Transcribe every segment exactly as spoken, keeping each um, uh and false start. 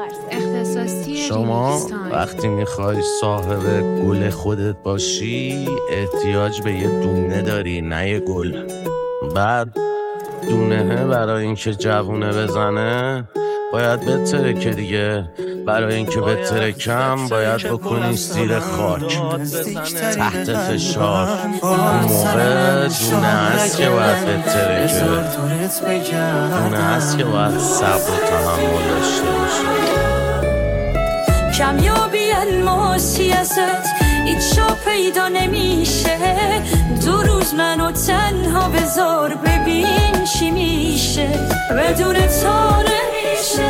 شما وقتی میخوای صاحب گل خودت باشی احتیاج به یه دونه داری، نه یه گل. بعد دونه برای اینکه جوونه بزنه باید بترکه دیگه. برای اینکه بترکم باید بکنی زیر خاک تحت فشار. اون موقع دونه هست که باید بترکه، دونه هست که باید صبر و تحمل داشته باشه. کمیابی الماسی ازت هیچ جا پیدا نمیشه. دو روز منو تنها بذار ببین چی میشه. بدون تو نمیشه.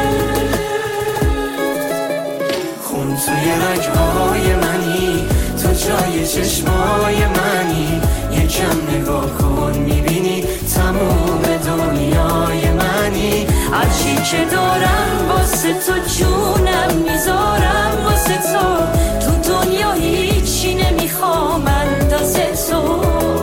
خون توی رگهای منی، تو جای چشمای منی. یکم نگاه کن میبینی تموم دنیای منی. هرچی که دارم واسه تو جونم میذارم واسه تو. تو دنیا هیچی نمیخوام اندازه تو.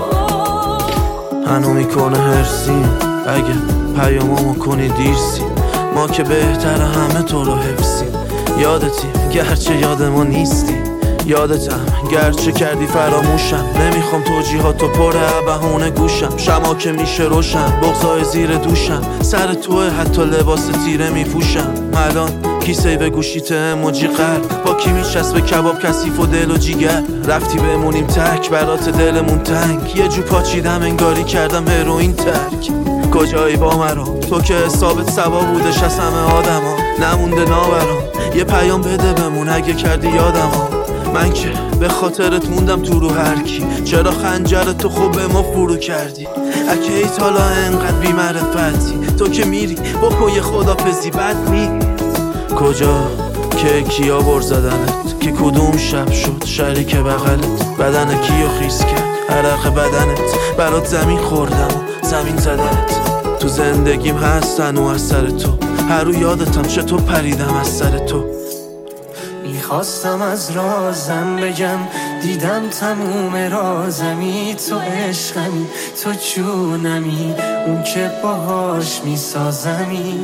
هنو میکنه هرسیم اگه پیاممو کنی دیرسیم. ما که بهتر همه تو رو حفظیم. یادتی گرچه یاد ما نیستی. یادتم گرچه کردی فراموشم. نمیخوام توجیهاتو پر بهونه گوشم. شما که میشه روشن بغضای زیر دوشم. سر توه حتی لباس تیره میپوشم. الان کیسه به گوشیت اموجی قلب. با کی میچسبه کباب کثیف و دل و جیگر. رفتی بمونیم تک برات دلمون تنگ. یه جو پاچیدم انگاری کردم هروئین ترک. کجایی با مرا تو که حسابت سوا بودش از همه آدما. نمونده ناورام یه پیام بده بمون اگه کردی یادما. من که به خاطرت موندم تو رو هر کی. چرا خنجرتو خوب به ما فرو کردی؟ اگه ایت حالا انقدر بی معرفتی. تو که میری بکن یه خدافزی بد می. کجا که کیا بر زدنت؟ که کدوم شب شد شریک بغلت؟ بدن کیو خیس کرد عرق بدنت؟ برات زمین خوردم زمین زدنت. تو زندگیم هستن و از سر تو. هر رو یادتم چطور پریدم از سر تو. میخواستم از رازم بگم دیدم تموم رازمی. تو عشقمی تو جونمی اون که باهاش میسازمی.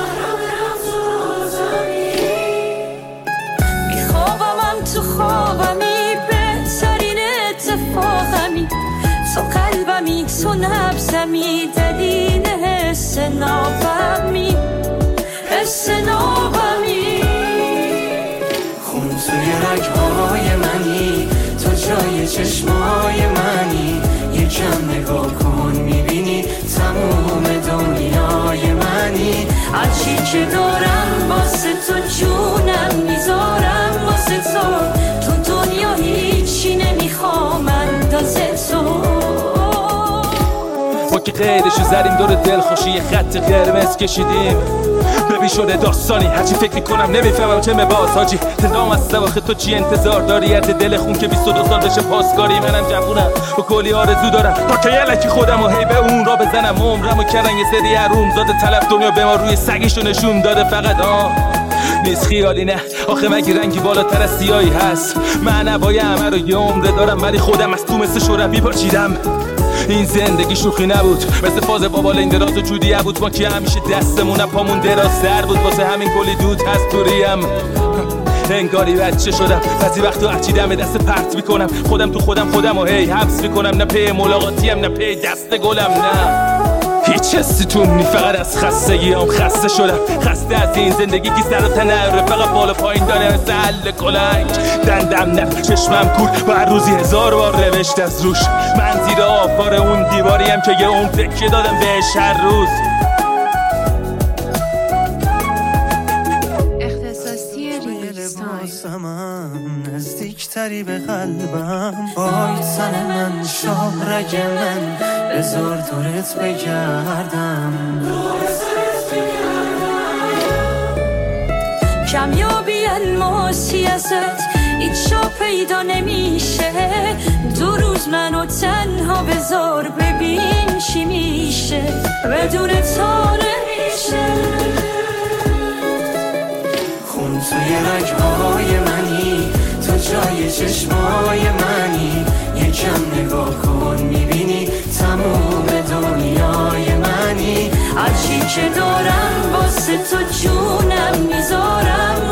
میخوابم تو خوابمی بهترین اتفاقمی. تو قلبمی تو نبزمی دلیل حس نابمی حس نابمی. خون توی رگهای منی، تو جای چشمای منی. یکم نگاه کن میبینی تموم دنیای منی. هرچی که دارم واسه تو جونم میذارم واسه تو. تو دنیا هیچی نمیخوام اندازه تو. ما که قیدشو زدیم دور دل خوشی یه خط قرمز کشیدیم. ببین شده داستانی هرچی فکر میکنم نمیفهمم چه مباز حاجی. تلام از سواخه تو چی انتظار داری؟ یرد دل خون که بیست و دو سال بشه پاسکاری. منم جوونم با کلی آرزو دارم تا که یلکی خودم و هی به اون را بزنم. عمرمو کردن یه سری حروم زاده طلب دنیا به ما روی سگشو نشون داده. فقط آه نیست خیالی نه آخه مگه رنگی بالاتر از سیاهی هست؟ معنوای همه رو یه عمره دارم ولی خودم از تو مثل شربی پاچیدم. این زندگی شوخی نبود مثل فاز بابال این دراز و جودی بود. ما که همیشه دستمون پامون دراز در بود. واسه همین کلی دود هست توریم. انگاری بچه شدم بعضی وقتا هرچی دم دست پرت میکنم. خودم تو خودم خودم و هی حبس میکنم. نه پی ملاقاتیم نه پی دست گلم. نه هیچ حسی تو نی فقط از خستگی هم خسته شدم. خسته از این زندگی که سر و تنره فقط بالا پایین داره مثل حل کلنگ. دندم نف چشمم کور و هر روزی هزار بار روشت از روش. من زیر آفار اون دیواریم که یه اون تکیه دادم بهش هر روز. نزدیکتری به قلبم وای تن من شاهرگ من. بذار دورت بگردم کمیابی الماسی ازت هیچ جا پیدا نمیشه. دو روز منو تنها بذار ببین چی میشه. بدون تو نمیشه. خون توی رگهای منی، تو جای چشمای منی. یکم نگاه کن میبینی تموم دنیای منی. هرچی که دارم واسه تو جونم میذارم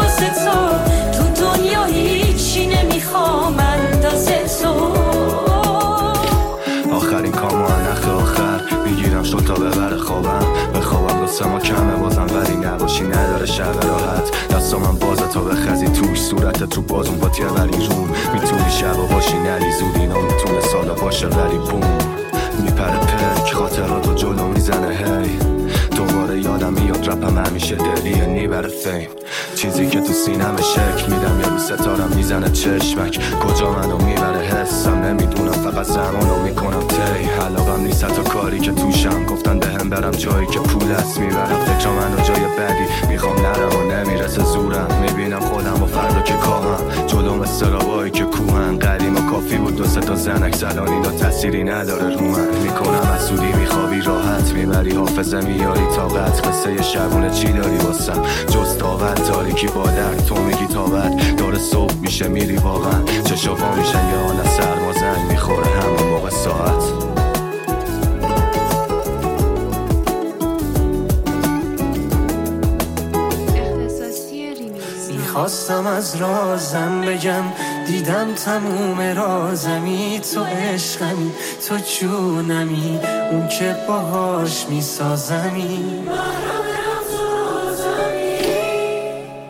ببره شب راحت. دستام هم بازه تا بخزی توش، صورتت رو بازون با تیر ولی روم. میتونی شبا باشی نری زود، اینا میتونه سالا باشه ولی بوم. میپره پک خاطراتو جلو میزنه هی، دوباره یادم میاد رپم همیشه دلیه نیبره فیم. چیزی که تو سینم شکل میدم یه رو ستارم میزنه چشمک، کجا منو میبره حسم نمیدونم، فقط زمانو میکنم تی. حلاقم نیست حتی کاری که توشم، گفتن بهم برم جایی که پول است میبرم. فکر منو جای بدی میخوام نرم و نمیرسه زورم، میبینم خودم و فردا که کامم جلوم استرابایی که کوهن. قدیم و کافی بود دو سه تا زنک زلان، اینا تأثیری نداره رو من. میکنم مسئولی میخوابی راحت، میبری حافظه میاری طاقت. قصه شبونه چی داری واسم جز داوت؟ تاریکی با درد تو میگی تابت داره صبح میشه میری واقعا. چشا میشن یا آن سرما زنگ میخوره همون موقع ساعت. میخواستم از رازم بگم، دیدم تموم رازمی. تو عشقمی، تو جونمی، اون که باهاش میسازمی.